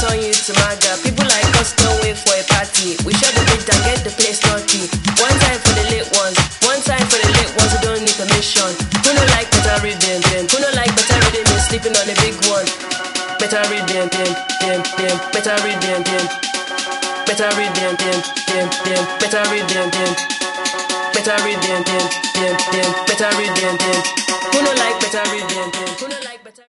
turn you to maga. People like us don't wait for a party. We shut the beat and get the place naughty. One time for the late ones, one time for the late ones who don't need permission. Who no like better rhythm, them? Who no like better rhythm is sleeping on a big one. Better rhythm, them. Better rhythm, them. Better rhythm, them. Better rhythm, them. Better rhythm, them. Better rhythm, them. Who no like better rhythm, them? Who no like better